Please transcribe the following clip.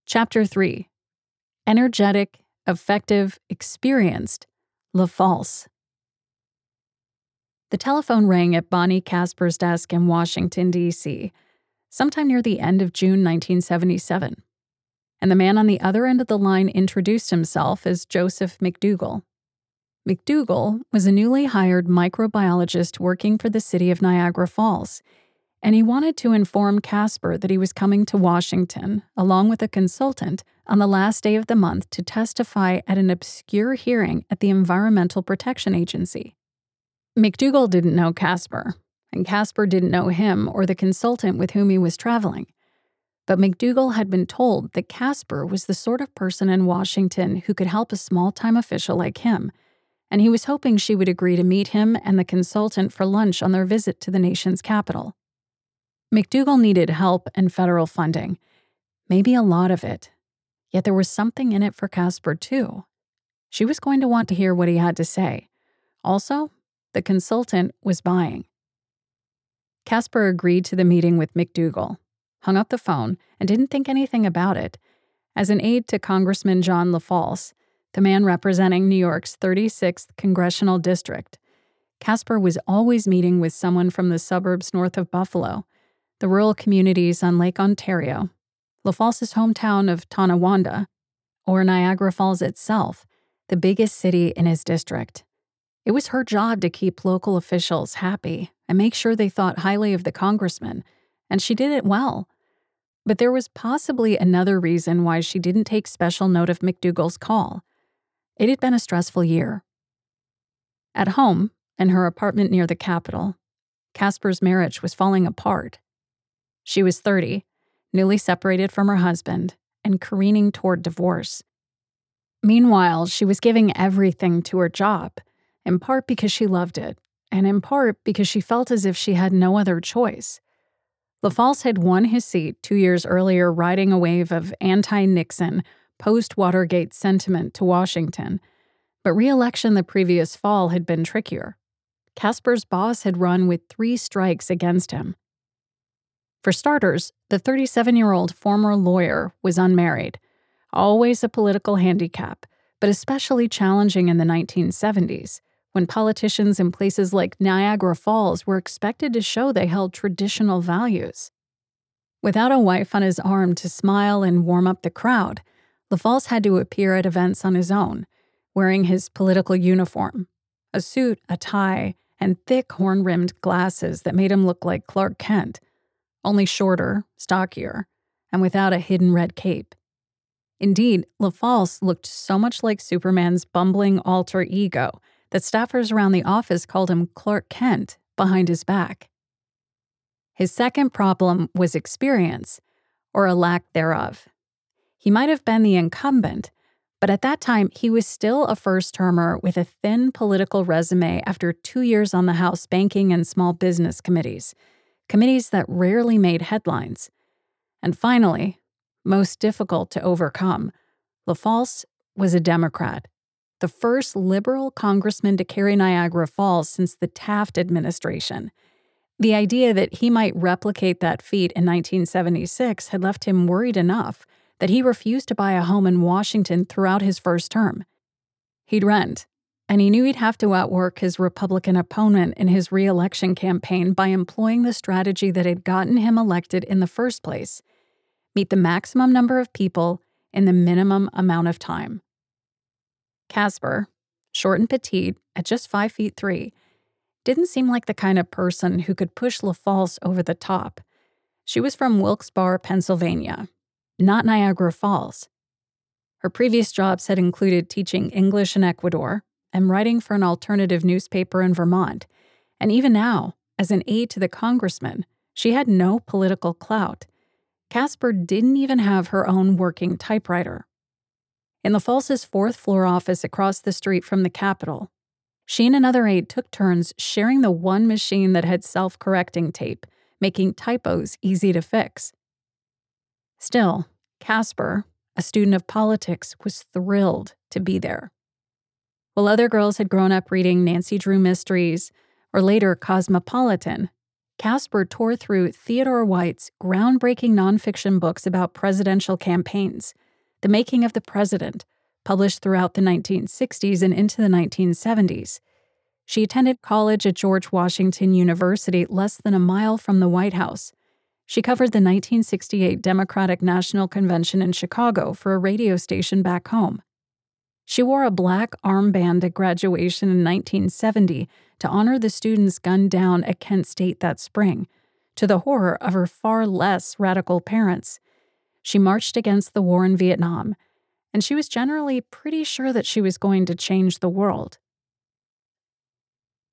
Chapter 3. Energetic, effective, experienced, LaFalce. The telephone rang at Bonnie Casper's desk in Washington, D.C., sometime near the end of June 1977, and the man on the other end of the line introduced himself as Joseph McDougall. McDougall was a newly hired microbiologist working for the city of Niagara Falls, and he wanted to inform Casper that he was coming to Washington, along with a consultant, on the last day of the month to testify at an obscure hearing at the Environmental Protection Agency. McDougall didn't know Casper, and Casper didn't know him or the consultant with whom he was traveling. But McDougall had been told that Casper was the sort of person in Washington who could help a small-time official like him, and he was hoping she would agree to meet him and the consultant for lunch on their visit to the nation's capital. McDougall needed help and federal funding, maybe a lot of it. Yet there was something in it for Casper, too. She was going to want to hear what he had to say. Also, the consultant was buying. Casper agreed to the meeting with McDougall, hung up the phone, and didn't think anything about it. As an aide to Congressman John LaFalce, the man representing New York's 36th Congressional District, Casper was always meeting with someone from the suburbs north of Buffalo, the rural communities on Lake Ontario, LaFalce's hometown of Tonawanda, or Niagara Falls itself, the biggest city in his district. It was her job to keep local officials happy and make sure they thought highly of the congressman, and she did it well. But there was possibly another reason why she didn't take special note of McDougall's call. It had been a stressful year. At home, in her apartment near the Capitol, Casper's marriage was falling apart. She was 30, newly separated from her husband, and careening toward divorce. Meanwhile, she was giving everything to her job, in part because she loved it, and in part because she felt as if she had no other choice. LaFalce had won his seat 2 years earlier riding a wave of anti-Nixon, post-Watergate sentiment to Washington, but re-election the previous fall had been trickier. Casper's boss had run with 3 strikes against him. For starters, the 37-year-old former lawyer was unmarried, always a political handicap, but especially challenging in the 1970s, when politicians in places like Niagara Falls were expected to show they held traditional values. Without a wife on his arm to smile and warm up the crowd, LaFalce had to appear at events on his own, wearing his political uniform, a suit, a tie, and thick horn-rimmed glasses that made him look like Clark Kent, only shorter, stockier, and without a hidden red cape. Indeed, LaFalce looked so much like Superman's bumbling alter ego that staffers around the office called him Clark Kent behind his back. His second problem was experience, or a lack thereof. He might have been the incumbent, but at that time he was still a first-termer with a thin political resume after 2 years on the House Banking and Small Business Committees that rarely made headlines. And finally, most difficult to overcome, LaFalce was a Democrat, the first liberal congressman to carry Niagara Falls since the Taft administration. The idea that he might replicate that feat in 1976 had left him worried enough that he refused to buy a home in Washington throughout his first term. He'd rent, and he knew he'd have to outwork his Republican opponent in his re-election campaign by employing the strategy that had gotten him elected in the first place: meet the maximum number of people in the minimum amount of time. Casper, short and petite, at just 5'3", didn't seem like the kind of person who could push LaFalce over the top. She was from Wilkes-Barre, Pennsylvania, not Niagara Falls. Her previous jobs had included teaching English in Ecuador and writing for an alternative newspaper in Vermont, and even now, as an aide to the congressman, she had no political clout. Casper didn't even have her own working typewriter. In LaFalce's 4th-floor office across the street from the Capitol, she and another aide took turns sharing the one machine that had self-correcting tape, making typos easy to fix. Still, Casper, a student of politics, was thrilled to be there. While other girls had grown up reading Nancy Drew mysteries, or later Cosmopolitan, Casper tore through Theodore White's groundbreaking nonfiction books about presidential campaigns, The Making of the President, published throughout the 1960s and into the 1970s. She attended college at George Washington University, less than a mile from the White House. She covered the 1968 Democratic National Convention in Chicago for a radio station back home. She wore a black armband at graduation in 1970 to honor the students gunned down at Kent State that spring, to the horror of her far less radical parents. She marched against the war in Vietnam, and she was generally pretty sure that she was going to change the world.